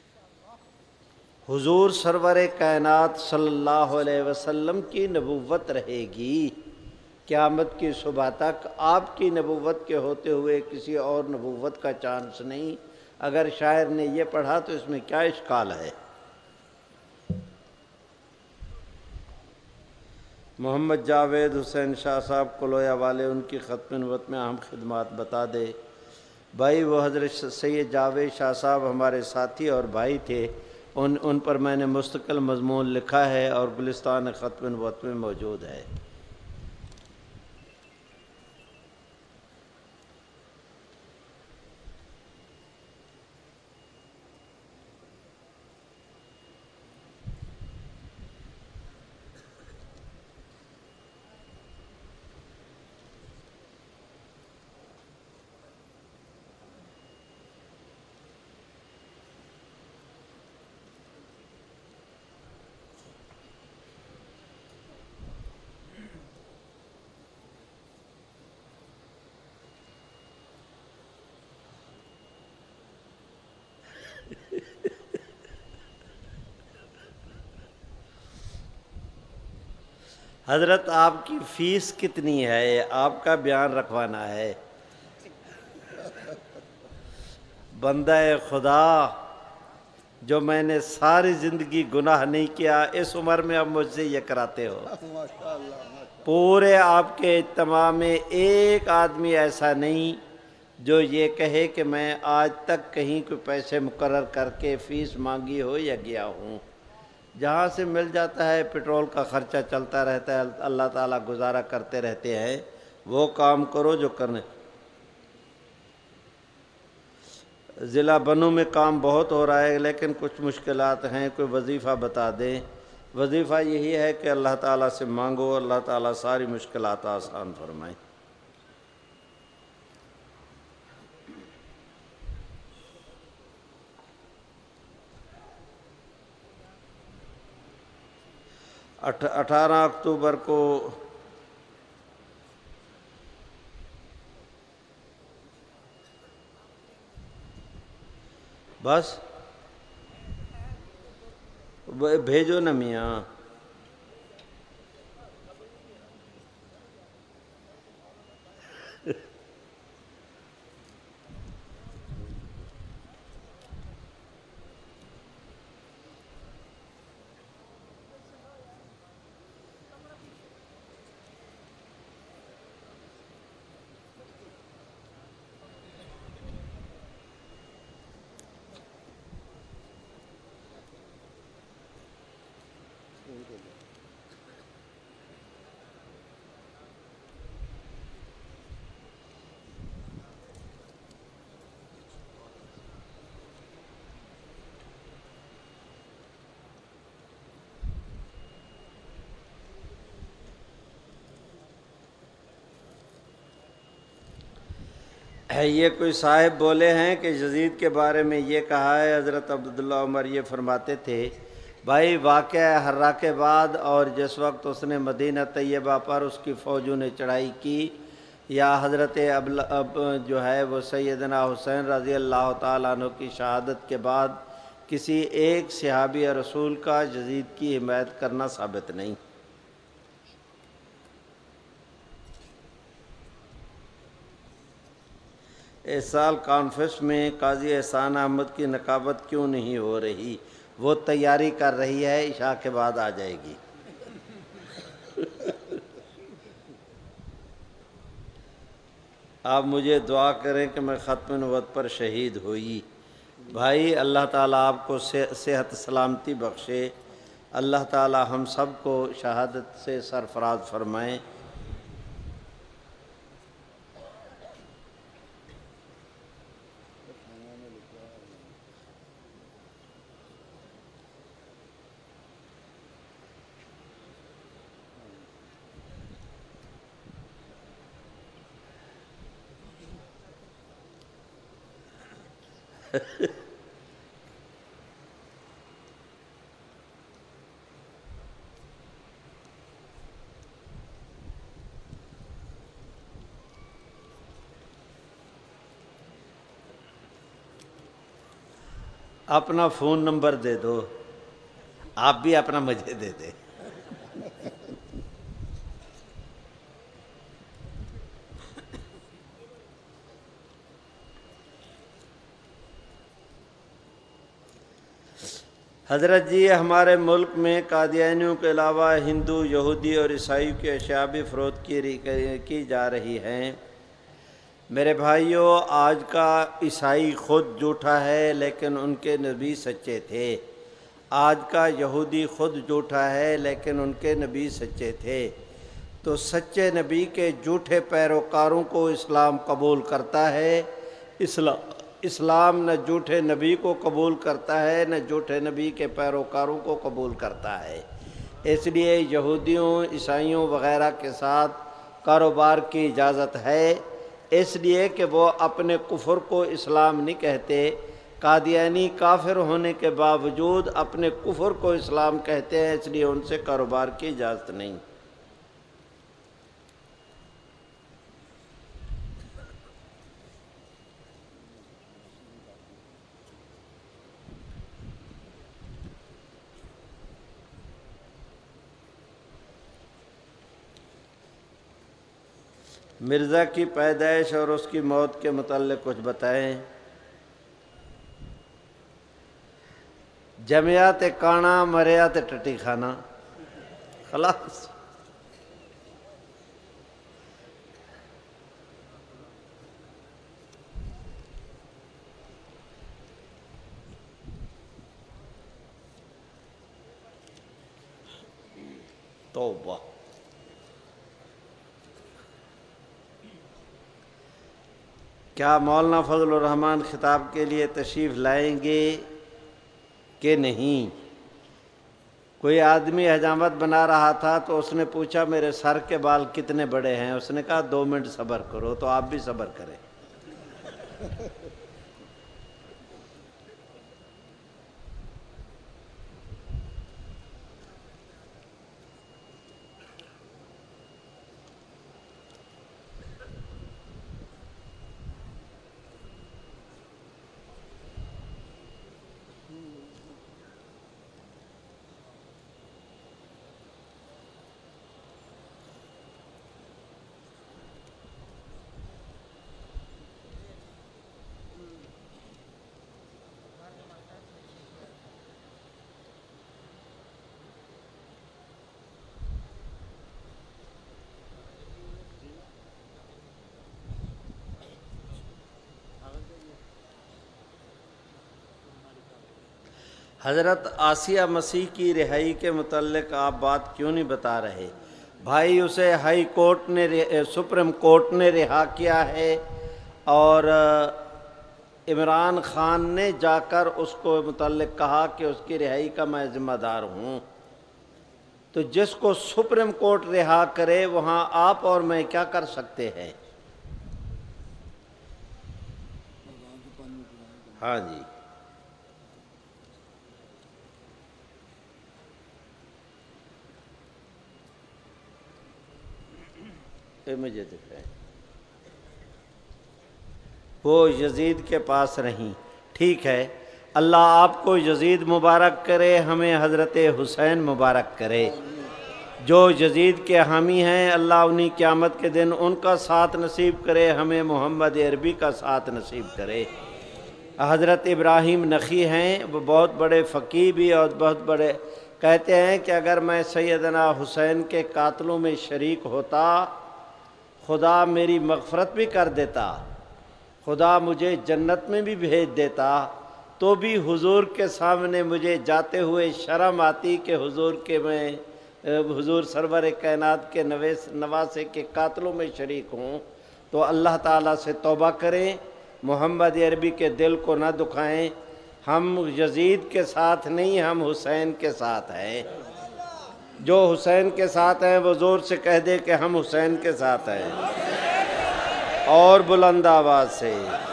حضور سرور کائنات صلی اللہ علیہ وسلم کی نبوت رہے گی قیامت کی صبح تک. آپ کی نبوت کے ہوتے ہوئے کسی اور نبوت کا چانس نہیں. اگر شاعر نے یہ پڑھا تو اس میں کیا اشکال ہے؟ محمد جاوید حسین شاہ صاحب کلویا والے، ان کی ختم نبوت میں اہم خدمات بتا دے. بھائی وہ حضرت سید جاوید شاہ صاحب ہمارے ساتھی اور بھائی تھے. ان ان پر میں نے مستقل مضمون لکھا ہے اور گلستان ختم نبوت میں موجود ہے. حضرت آپ کی فیس کتنی ہے؟ آپ کا بیان رکھوانا ہے. بندہ خدا جو میں نے ساری زندگی گناہ نہیں کیا، اس عمر میں اب مجھ سے یہ کراتے ہو. پورے آپ کے اجتماع میں ایک آدمی ایسا نہیں جو یہ کہے کہ میں آج تک کہیں کوئی پیسے مقرر کر کے فیس مانگی ہو یا گیا ہوں. جہاں سے مل جاتا ہے، پٹرول کا خرچہ چلتا رہتا ہے، اللہ تعالیٰ گزارا کرتے رہتے ہیں. وہ کام کرو جو کرنے. ضلع بنوں میں کام بہت ہو رہا ہے لیکن کچھ مشکلات ہیں. کوئی وظیفہ بتا دیں. وظیفہ یہی ہے کہ اللہ تعالیٰ سے مانگو، اللہ تعالیٰ ساری مشکلات آسان فرمائیں. اٹھارہ اکتوبر کو بس بھیجو نا میاں. یہ کوئی صاحب بولے ہیں کہ یزید کے بارے میں یہ کہا ہے، حضرت عبداللہ عمر یہ فرماتے تھے بھائی واقعہ حرا کے بعد اور جس وقت اس نے مدینہ طیبہ پر اس کی فوجوں نے چڑھائی کی، یا حضرت ابل اب جو ہے وہ سیدنا حسین رضی اللہ تعالیٰ عنہ کی شہادت کے بعد کسی ایک صحابی رسول کا یزید کی حمایت کرنا ثابت نہیں۔ اس سال کانفرنس میں قاضی احسان احمد کی نقابت کیوں نہیں ہو رہی؟ وہ تیاری کر رہی ہے، عشاء کے بعد آ جائے گی۔ آپ مجھے دعا کریں کہ میں ختم نبوت پر شہید ہوئی۔ بھائی اللہ تعالیٰ آپ کو صحت سلامتی بخشے، اللہ تعالیٰ ہم سب کو شہادت سے سرفراز فرمائیں۔ اپنا فون نمبر دے دو، آپ بھی اپنا مجھے دے دیں۔ حضرت جی ہمارے ملک میں قادیانیوں کے علاوہ ہندو، یہودی اور عیسائی کی اشیاء بھی فروخت کی جا رہی ہیں۔ میرے بھائیوں، آج کا عیسائی خود جھوٹا ہے لیکن ان کے نبی سچے تھے، آج کا یہودی خود جھوٹا ہے لیکن ان کے نبی سچے تھے۔ تو سچے نبی کے جھوٹے پیروکاروں کو اسلام قبول کرتا ہے۔ اسلام اسلام نہ جھوٹے نبی کو قبول کرتا ہے نہ جھوٹے نبی کے پیروکاروں کو قبول کرتا ہے۔ اس لیے یہودیوں، عیسائیوں وغیرہ کے ساتھ کاروبار کی اجازت ہے، اس لیے کہ وہ اپنے کفر کو اسلام نہیں کہتے۔ قادیانی کافر ہونے کے باوجود اپنے کفر کو اسلام کہتے ہیں، اس لیے ان سے کاروبار کی اجازت نہیں۔ مرزا کی پیدائش اور اس کی موت کے متعلق کچھ بتائیں۔ جمعیات کانا مریات ٹٹی کھانا، خلاص۔ توبہ۔ کیا مولانا فضل الرحمان خطاب کے لیے تشریف لائیں گے کہ نہیں؟ کوئی آدمی حجامت بنا رہا تھا تو اس نے پوچھا میرے سر کے بال کتنے بڑے ہیں؟ اس نے کہا دو منٹ صبر کرو، تو آپ بھی صبر کریں۔ حضرت آسیہ مسیح کی رہائی کے متعلق آپ بات کیوں نہیں بتا رہے؟ بھائی اسے ہائی کورٹ نے سپریم کورٹ نے رہا کیا ہے، اور عمران خان نے جا کر اس کو متعلق کہا کہ اس کی رہائی کا میں ذمہ دار ہوں۔ تو جس کو سپریم کورٹ رہا کرے وہاں آپ اور میں کیا کر سکتے ہیں؟ ہاں جی یہ مجھے دکھائے وہ یزید کے پاس رہیں. ٹھیک ہے، اللہ آپ کو یزید مبارک کرے، ہمیں حضرت حسین مبارک کرے. جو یزید کے حامی ہیں اللہ انہی قیامت کے دن ان کا ساتھ نصیب کرے، ہمیں محمد عربی کا ساتھ نصیب کرے. حضرت ابراہیم نخعی ہیں، وہ بہت بڑے فقیہ بھی اور بہت بڑے، کہتے ہیں کہ اگر میں سیدنا حسین کے قاتلوں میں شریک ہوتا، خدا میری مغفرت بھی کر دیتا، خدا مجھے جنت میں بھی بھیج دیتا، تو بھی حضور کے سامنے مجھے جاتے ہوئے شرم آتی کہ حضور کے میں حضور سرور کائنات کے نواسے کے قاتلوں میں شریک ہوں. تو اللہ تعالیٰ سے توبہ کریں، محمد عربی کے دل کو نہ دکھائیں. ہم یزید کے ساتھ نہیں، ہم حسین کے ساتھ ہیں. جو حسین کے ساتھ ہیں وہ زور سے کہہ دے کہ ہم حسین کے ساتھ ہیں، اور بلند آواز سے.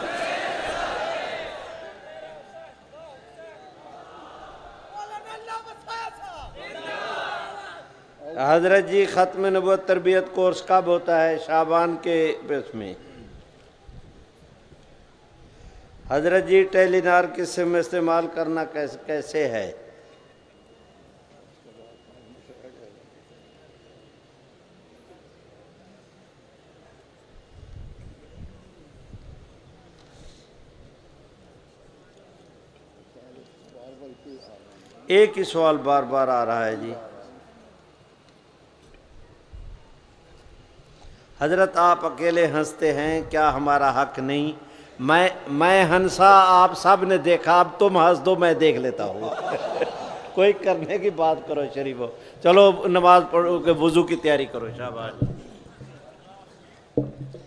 حضرت جی ختم نبوت تربیت کورس کب ہوتا ہے؟ شعبان کے اس میں. حضرت جی ٹیلی نار کس سم استعمال کرنا کیسے ہے؟ ایک ہی سوال بار بار آ رہا ہے جی. حضرت آپ اکیلے ہنستے ہیں، کیا ہمارا حق نہیں؟ میں میں ہنسا، آپ سب نے دیکھا، اب تم ہنس دو، میں دیکھ لیتا ہوں. کوئی کرنے کی بات کرو شریفو. چلو نماز پڑھو کہ وضو کی تیاری کرو. شاباش.